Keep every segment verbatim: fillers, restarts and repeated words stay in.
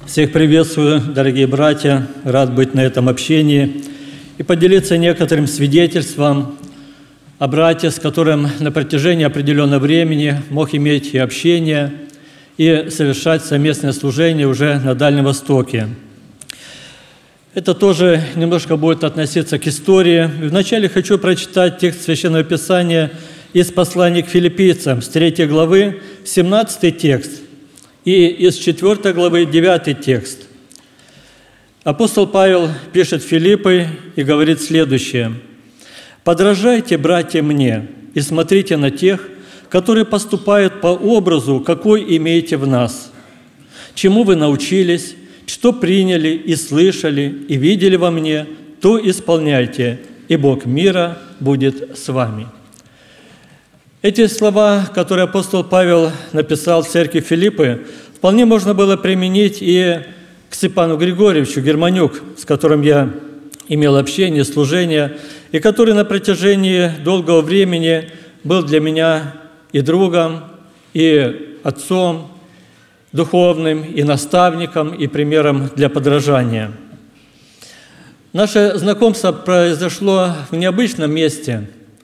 Всех приветствую, дорогие братья. Рад быть на этом общении и поделиться некоторым свидетельством о брате, с которым на протяжении определенного времени мог иметь и общение, и совершать совместное служение уже на Дальнем Востоке. Это тоже немножко будет относиться к истории. Вначале хочу прочитать текст Священного Писания из послания к филиппийцам с третьей главы, семнадцатый текст, и из четвёртой главы, девятый текст. Апостол Павел пишет Филиппы и говорит следующее: «Подражайте, братья, мне, и смотрите на тех, которые поступают по образу, какой имеете в нас, чему вы научились, что приняли и слышали, и видели во мне, то исполняйте, и Бог мира будет с вами». Эти слова, которые апостол Павел написал в церкви Филиппы, вполне можно было применить и к Степану Григорьевичу Германюк, с которым я имел общение, служение, и который на протяжении долгого времени был для меня и другом, и отцом духовным, и наставником, и примером для подражания. Наше знакомство произошло в необычном месте.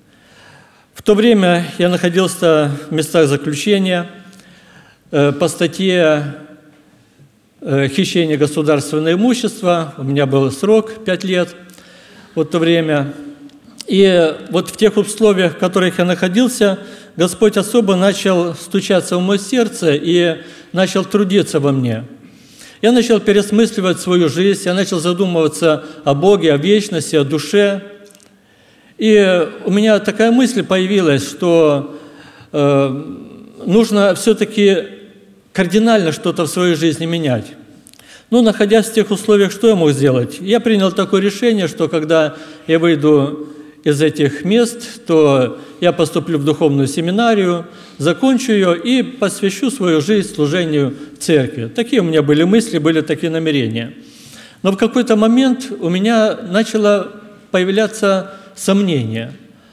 В то время я находился в местах заключения по статье «Хищение государственного имущества». У меня был срок пять лет в то время. И вот в тех условиях, в которых я находился, Господь особо начал стучаться в мое сердце и начал трудиться во мне. Я начал пересмысливать свою жизнь, я начал задумываться о Боге, о вечности, о душе. И у меня такая мысль появилась, что э, нужно все-таки кардинально что-то в своей жизни менять. Ну, находясь в тех условиях, что я мог сделать? Я принял такое решение, что когда я выйду из этих мест, то я поступлю в духовную семинарию, закончу ее и посвящу свою жизнь служению в церкви. Такие у меня были мысли, были такие намерения. Но в какой-то момент у меня начало появляться сомнение.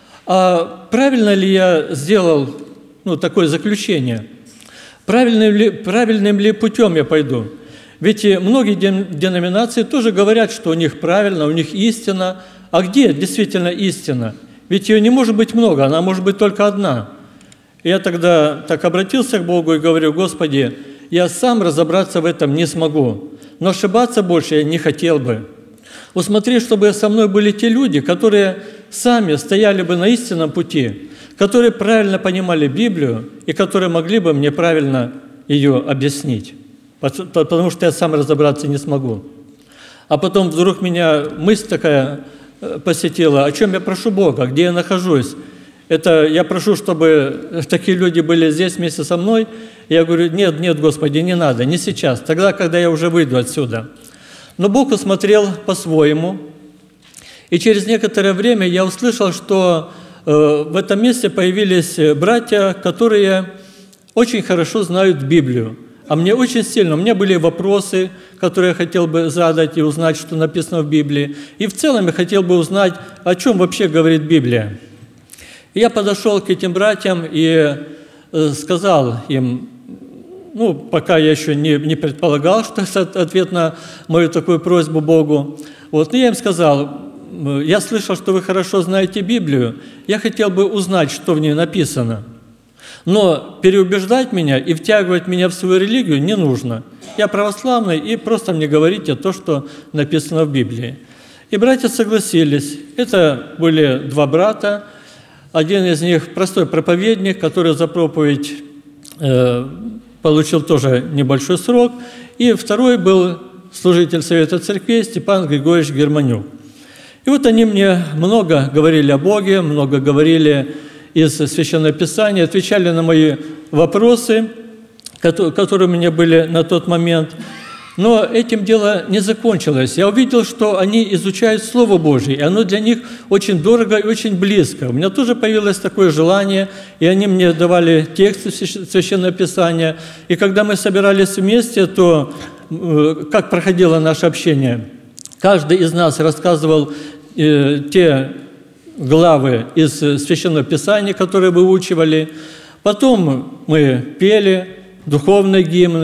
А правильно ли я сделал ну, такое заключение? Правильным ли, правильным ли путем я пойду? Ведь многие деноминации тоже говорят, что у них правильно, у них истина. А где действительно истина? Ведь ее не может быть много, она может быть только одна. И я тогда так обратился к Богу и говорю: Господи, я сам разобраться в этом не смогу, но ошибаться больше я не хотел бы. Усмотри, чтобы со мной были те люди, которые сами стояли бы на истинном пути, которые правильно понимали Библию и которые могли бы мне правильно ее объяснить, потому что я сам разобраться не смогу. А потом вдруг меня мысль такая посетила: о чем я прошу Бога, где я нахожусь? Это я прошу, чтобы такие люди были здесь вместе со мной. Я говорю: нет, нет, Господи, не надо, не сейчас, тогда, когда я уже выйду отсюда. Но Бог усмотрел по-своему, и через некоторое время я услышал, что э, в этом месте появились братья, которые очень хорошо знают Библию. А мне очень сильно, у меня были вопросы, которые я хотел бы задать и узнать, что написано в Библии. И в целом я хотел бы узнать, о чем вообще говорит Библия. И я подошел к этим братьям и э, сказал им, ну, пока я еще не, не предполагал, что это ответ на мою такую просьбу Богу. Вот, но я им сказал: я слышал, что вы хорошо знаете Библию, я хотел бы узнать, что в ней написано. Но переубеждать меня и втягивать меня в свою религию не нужно. Я православный, и просто мне говорите то, что написано в Библии. И братья согласились. Это были два брата. Один из них простой проповедник, который за проповедь э, получил тоже небольшой срок. И второй был служитель Совета Церквей Степан Григорьевич Германюк. И вот они мне много говорили о Боге, много говорили из Священного Писания, отвечали на мои вопросы, которые у меня были на тот момент. Но этим дело не закончилось. Я увидел, что они изучают Слово Божье, и оно для них очень дорого и очень близко. У меня тоже появилось такое желание, и они мне давали тексты Священного Писания. И когда мы собирались вместе, то как проходило наше общение? Каждый из нас рассказывал э, те главы из Священного Писания, которые выучивали. Потом мы пели духовные гимны,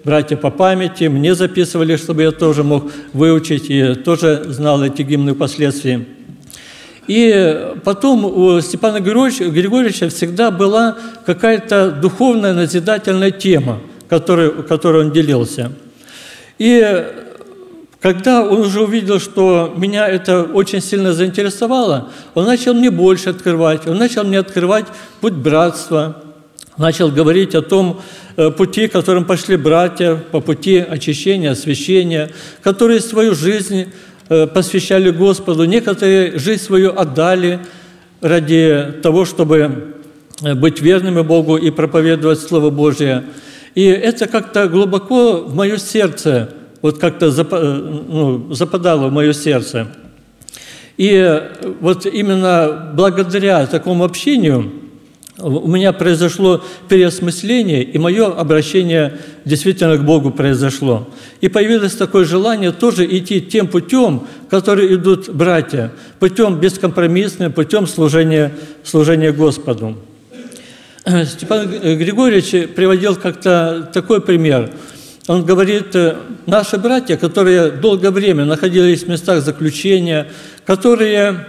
братья по памяти, мне записывали, чтобы я тоже мог выучить и тоже знал эти гимны впоследствии. И потом у Степана Григорьевича всегда была какая-то духовная назидательная тема, которой, которой он делился. И когда он уже увидел, что меня это очень сильно заинтересовало, он начал мне больше открывать, он начал мне открывать путь братства, начал говорить о том пути, которым пошли братья, по пути очищения, освящения, которые свою жизнь посвящали Господу, некоторые жизнь свою отдали ради того, чтобы быть верными Богу и проповедовать Слово Божие. И это как-то глубоко в мое сердце, вот как-то ну, западало в мое сердце. И вот именно благодаря такому общению у меня произошло переосмысление, и мое обращение действительно к Богу произошло. И появилось такое желание тоже идти тем путем, который идут братья, путем бескомпромиссным, путем служения, служения Господу. Степан Григорьевич приводил как-то такой пример. Он говорит, наши братья, которые долгое время находились в местах заключения, которые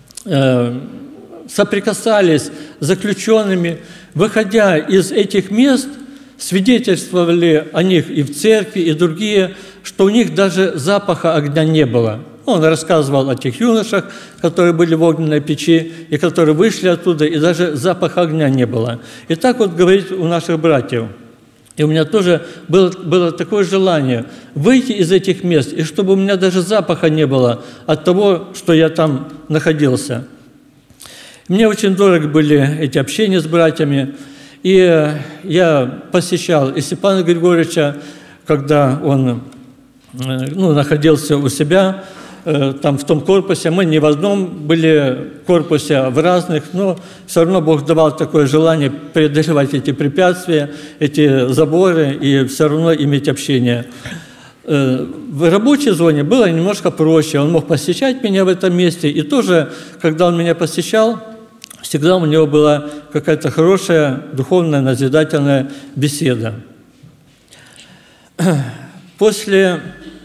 соприкасались с заключенными, выходя из этих мест, свидетельствовали о них и в церкви, и другие, что у них даже запаха огня не было. Он рассказывал о тех юношах, которые были в огненной печи, и которые вышли оттуда, и даже запаха огня не было. И так вот говорит у наших братьев. И у меня тоже было, было такое желание выйти из этих мест, и чтобы у меня даже запаха не было от того, что я там находился. Мне очень дороги были эти общения с братьями, и я посещал и Степана Григорьевича, когда он ну, находился у себя, там в том корпусе. Мы не в одном были корпусе, а в разных, но все равно Бог давал такое желание преодолевать эти препятствия, эти заборы и все равно иметь общение. В рабочей зоне было немножко проще. Он мог посещать меня в этом месте, и тоже, когда он меня посещал, всегда у него была какая-то хорошая, духовная, назидательная беседа. После...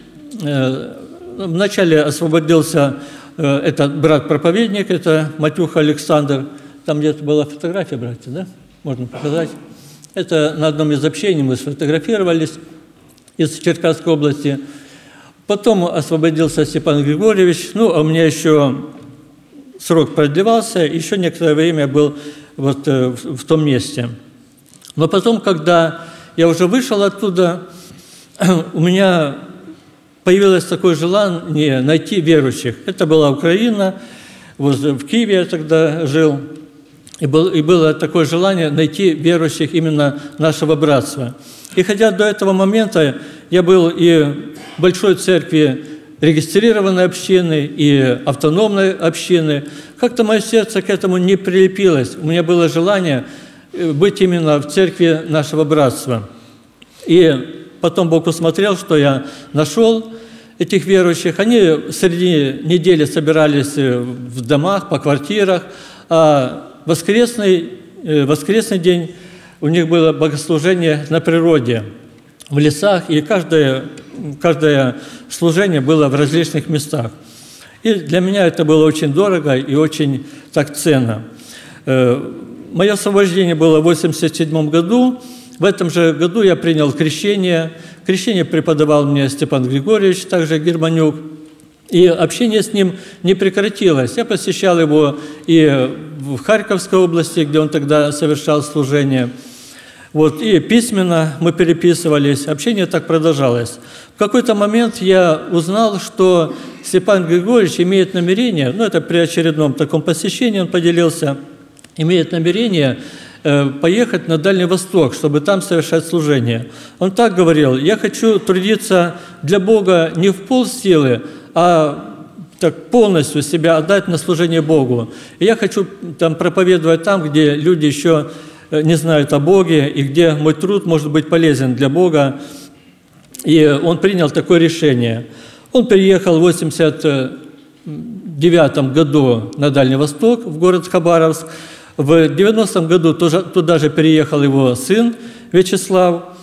Вначале освободился этот брат-проповедник, это Матюха Александр. Там где-то была фотография, братья, да? Можно показать. Это на одном из общений мы сфотографировались из Черкасской области. Потом освободился Степан Григорьевич. Ну, а у меня еще срок продлевался, еще некоторое время был вот в том месте. Но потом, когда я уже вышел оттуда, у меня появилось такое желание найти верующих. Это была Украина, вот в Киеве я тогда жил, и, был, и было такое желание найти верующих именно нашего братства. И хотя до этого момента я был и в большой церкви регистрированной общины, и автономной общины, как-то мое сердце к этому не прилепилось. У меня было желание быть именно в церкви нашего братства. И потом Бог усмотрел, что я нашел этих верующих. Они среди недели собирались в домах, по квартирах, а воскресный, воскресный день у них было богослужение на природе, в лесах, и каждое, каждое служение было в различных местах. И для меня это было очень дорого и очень так ценно. Мое освобождение было в восемьдесят седьмом году. В этом же году я принял крещение. Крещение преподавал мне Степан Григорьевич, также Германюк. И общение с ним не прекратилось. Я посещал его и в Харьковской области, где он тогда совершал служение. Вот, и письменно мы переписывались. Общение так продолжалось. В какой-то момент я узнал, что Степан Григорьевич имеет намерение, ну это при очередном таком посещении он поделился, имеет намерение поехать на Дальний Восток, чтобы там совершать служение. Он так говорил: я хочу трудиться для Бога не в полсилы, а так полностью себя отдать на служение Богу. И я хочу там проповедовать там, где люди еще не знают о Боге, и где мой труд может быть полезен для Бога. И он принял такое решение. Он приехал в восемьдесят девятом году на Дальний Восток, в город Хабаровск. В девяностом году туда же переехал его сын Вячеслав.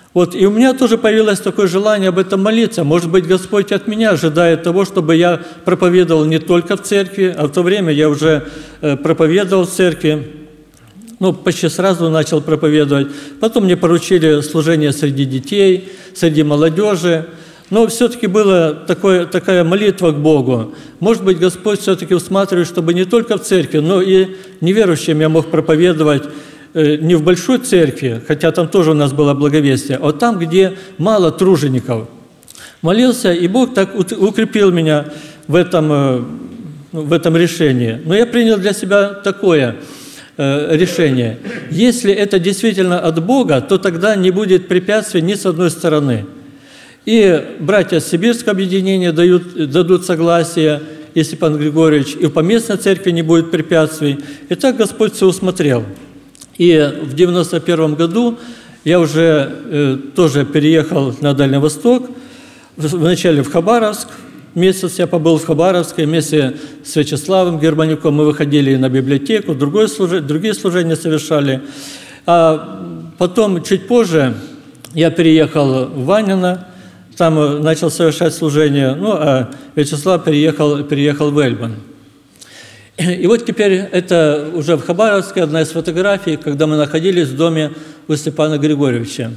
Вот, и у меня тоже появилось такое желание об этом молиться. Может быть, Господь от меня ожидает того, чтобы я проповедовал не только в церкви, а в то время я уже проповедовал в церкви. Ну, почти сразу начал проповедовать. Потом мне поручили служение среди детей, среди молодежи. Но все-таки была такое, такая молитва к Богу. Может быть, Господь все-таки усматривает, чтобы не только в церкви, но и неверующим я мог проповедовать не в большой церкви, хотя там тоже у нас было благовестие, а вот там, где мало тружеников. Молился, и Бог так укрепил меня в этом, в этом решении. Но я принял для себя такое решение. Если это действительно от Бога, то тогда не будет препятствий ни с одной стороны. И братья Сибирского объединения дают, дадут согласие, и Степан Григорьевич, и в поместной церкви не будет препятствий. И так Господь все усмотрел. И в девяносто первом году я уже э, тоже переехал на Дальний Восток, вначале в Хабаровск. Месяц я побыл в Хабаровске, вместе с Вячеславом Германюком мы выходили на библиотеку, другое служение, другие служения совершали. А потом, чуть позже, я переехал в Ванино, там начал совершать служение, ну, а Вячеслав переехал, переехал в Эльбан. И вот теперь это уже в Хабаровске одна из фотографий, когда мы находились в доме у Степана Григорьевича.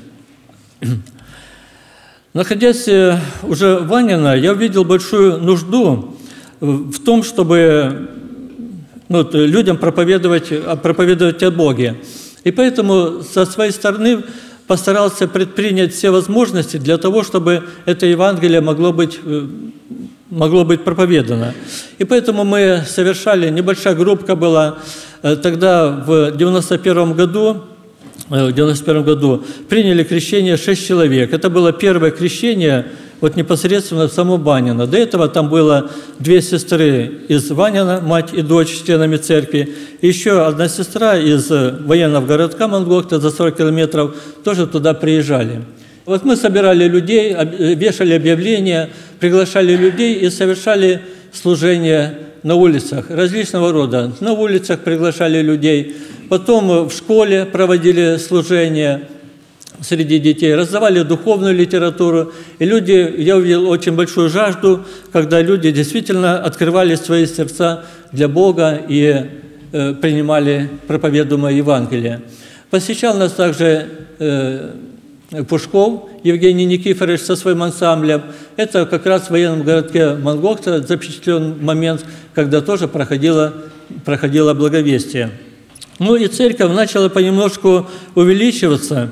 Находясь уже в Ванино, я увидел большую нужду в том, чтобы ну, людям проповедовать, проповедовать о Боге. И поэтому со своей стороны постарался предпринять все возможности для того, чтобы это Евангелие могло быть, могло быть проповедано. И поэтому мы совершали, небольшая группа была, тогда в девяносто первом году, в девяносто первом году приняли крещение шесть человек. Это было первое крещение вот непосредственно в самом Ванино. До этого там было две сестры из Ванино, мать и дочь, членами церкви. И еще одна сестра из военного городка Монгохта за сорок километров тоже туда приезжали. Вот мы собирали людей, вешали объявления, приглашали людей и совершали служение на улицах различного рода. На улицах приглашали людей, потом в школе проводили служение среди детей, раздавали духовную литературу. И люди, я увидел очень большую жажду, когда люди действительно открывали свои сердца для Бога и э, принимали проповедуемое Евангелие. Посещал нас также э, Пушков Евгений Никифорович со своим ансамблем. Это как раз в военном городке Монгохта запечатлен момент, когда тоже проходило, проходило благовестие. Ну и церковь начала понемножку увеличиваться,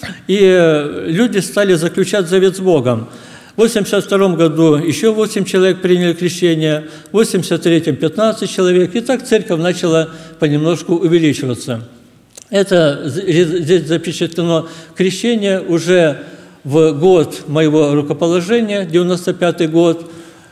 и люди стали заключать завет с Богом. В восемьдесят втором году еще восемь человек приняли крещение, в восемьдесят третьем пятнадцать человек, и так церковь начала понемножку увеличиваться. Это здесь запечатлено крещение уже в год моего рукоположения, девяносто пятый год.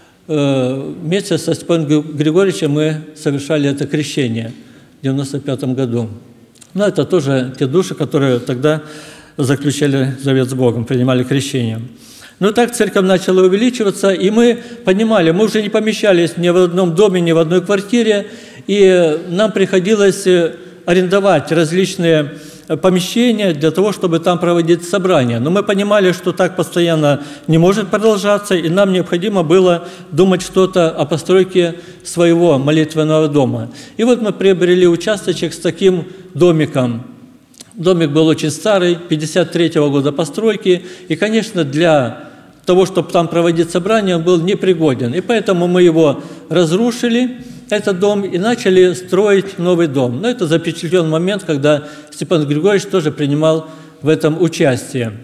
Вместе со Степаном Григорьевичем мы совершали это крещение в девяносто пятом году. Но это тоже те души, которые тогда заключали завет с Богом, принимали крещение. Но так церковь начала увеличиваться, и мы понимали, мы уже не помещались ни в одном доме, ни в одной квартире, и нам приходилось арендовать различные помещения для того, чтобы там проводить собрания. Но мы понимали, что так постоянно не может продолжаться, и нам необходимо было думать что-то о постройке своего молитвенного дома. И вот мы приобрели участочек с таким домиком. Домик был очень старый, пятьдесят третьего года постройки, и, конечно, для того, чтобы там проводить собрания, он был непригоден. И поэтому мы его разрушили, этот дом, и начали строить новый дом. Но это запечатлен момент, когда Степан Григорьевич тоже принимал в этом участие.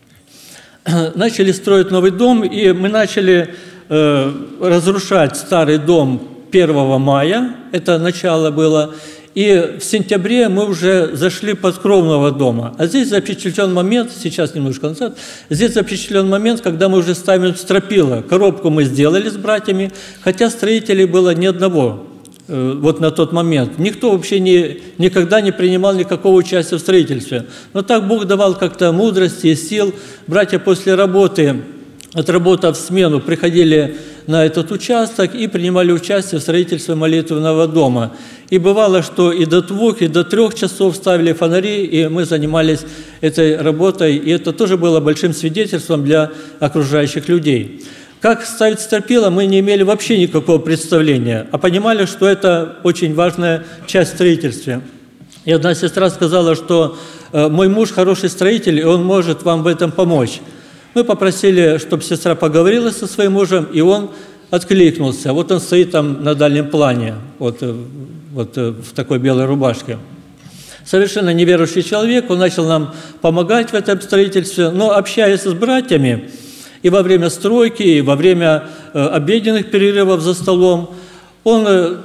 Начали строить новый дом, и мы начали э, разрушать старый дом первого мая, это начало было, и в сентябре мы уже зашли под кров нового дома. А здесь запечатлен момент, сейчас немножко назад, здесь запечатлен момент, когда мы уже ставим стропила. Коробку мы сделали с братьями, хотя строителей было ни одного э, вот на тот момент. Никто вообще не, никогда не принимал никакого участия в строительстве. Но так Бог давал как-то мудрости и сил. Братья после работы, отработав смену, приходили на этот участок и принимали участие в строительстве молитвенного дома. И бывало, что и до двух, и до трех часов ставили фонари, и мы занимались этой работой, и это тоже было большим свидетельством для окружающих людей. Как ставить стропила, мы не имели вообще никакого представления, а понимали, что это очень важная часть строительства. И одна сестра сказала, что мой муж хороший строитель, и он может вам в этом помочь. Мы попросили, чтобы сестра поговорила со своим мужем, и он откликнулся. Вот он стоит там на дальнем плане, вот, вот в такой белой рубашке. Совершенно неверующий человек, он начал нам помогать в этом строительстве, но общаясь с братьями, и во время стройки, и во время обеденных перерывов за столом, он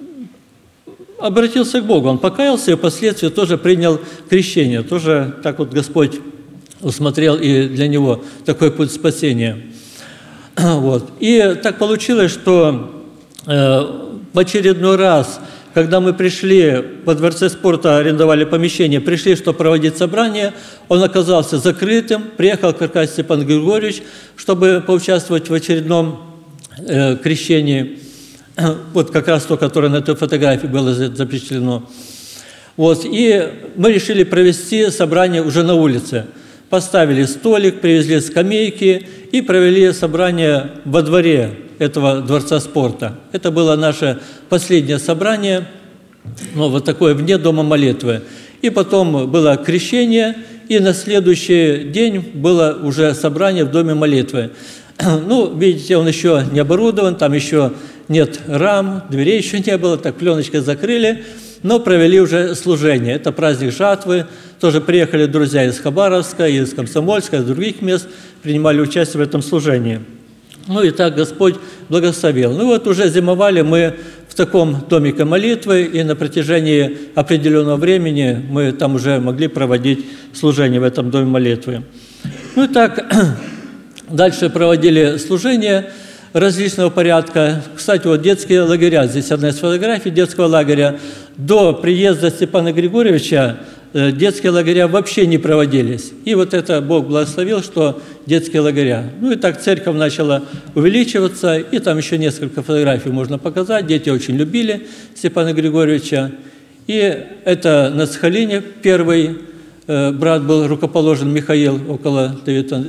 обратился к Богу, он покаялся и впоследствии тоже принял крещение. Тоже так вот Господь усмотрел и для него такой путь спасения. Вот. И так получилось, что э, в очередной раз, когда мы пришли, во Дворце спорта арендовали помещение, пришли, чтобы проводить собрание, он оказался закрытым, приехал Каркас Степан Григорьевич, чтобы поучаствовать в очередном э, крещении. Вот как раз то, которое на этой фотографии было запечатлено. Вот. И мы решили провести собрание уже на улице. Поставили столик, привезли скамейки и провели собрание во дворе этого Дворца спорта. Это было наше последнее собрание, ну, вот такое вне дома молитвы. И потом было крещение, и на следующий день было уже собрание в доме молитвы. Ну, видите, он еще не оборудован, там еще нет рам, дверей еще не было, так пленочкой закрыли, но провели уже служение. Это праздник жатвы, тоже приехали друзья из Хабаровска, из Комсомольска, из других мест, принимали участие в этом служении. Ну и так Господь благословил. Ну вот уже зимовали мы в таком домике молитвы, и на протяжении определенного времени мы там уже могли проводить служение в этом доме молитвы. Ну и так дальше проводили служение различного порядка. Кстати, вот детские лагеря, здесь одна из фотографий детского лагеря. До приезда Степана Григорьевича детские лагеря вообще не проводились. И вот это Бог благословил, что детские лагеря. Ну и так церковь начала увеличиваться, и там еще несколько фотографий можно показать. Дети очень любили Степана Григорьевича. И это на Сахалине первый э, брат был рукоположен, Михаил, около Давида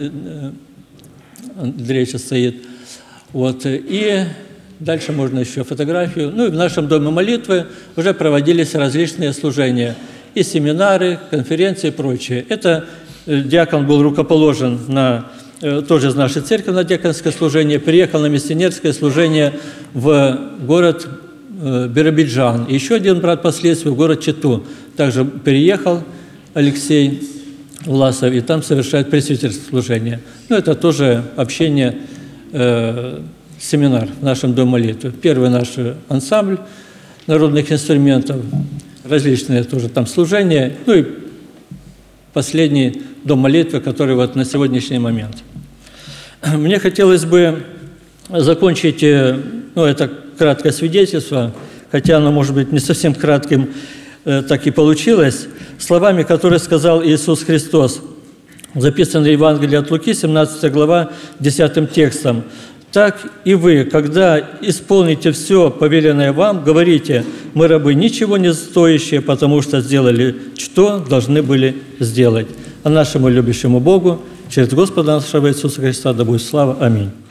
Андреевича стоит. Вот. И дальше можно еще фотографию. Ну и в нашем доме молитвы уже проводились различные служения. И семинары, конференции и прочее. Это диакон был рукоположен на, тоже из нашей церкви на диаконское служение, приехал на миссионерское служение в город Биробиджан. Еще один брат последствий в город Читу. Также переехал Алексей Власов, и там совершает пресвитерское служение. Ну, это тоже общение, э, семинар в нашем доме молитвы. Первый наш ансамбль народных инструментов, различные тоже там служения, ну и последний дом молитвы, который вот на сегодняшний момент. Мне хотелось бы закончить, ну, это краткое свидетельство, хотя оно, может быть, не совсем кратким так и получилось, словами, которые сказал Иисус Христос, записано в Евангелии от Луки, семнадцатая глава, десятым текстом. «Так и вы, когда исполните все повеленное вам, говорите, мы, рабы, ничего не стоящие, потому что сделали, что должны были сделать». А нашему любящему Богу через Господа нашего Иисуса Христа да будет слава. Аминь.